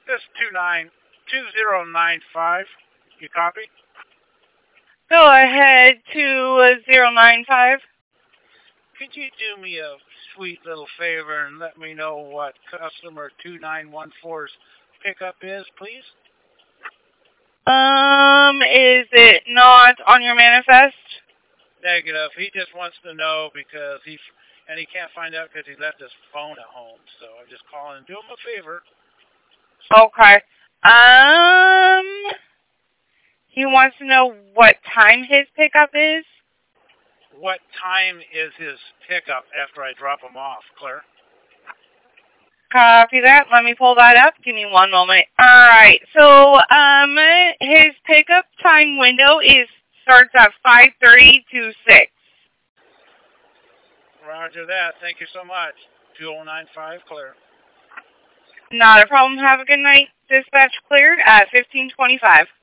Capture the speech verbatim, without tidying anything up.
This is two nine two zero nine five. You copy? Go ahead, two zero nine five. Could you do me a sweet little favor and let me know what customer two nine one four's pickup is, please? Um, is it not on your manifest? Negative. He just wants to know because he, and he can't find out because he left his phone at home. So I'm just calling. Do him a favor. Okay. Um, he wants to know what time his pickup is. What time is his pickup after I drop him off, Claire? Copy that. Let me pull that up. Give me one moment. All right. So, um, his pickup time window is starts at five thirty to six. Roger that. Thank you so much. two oh nine five, Claire. Not a problem. Have a good night. Dispatch cleared at fifteen twenty-five.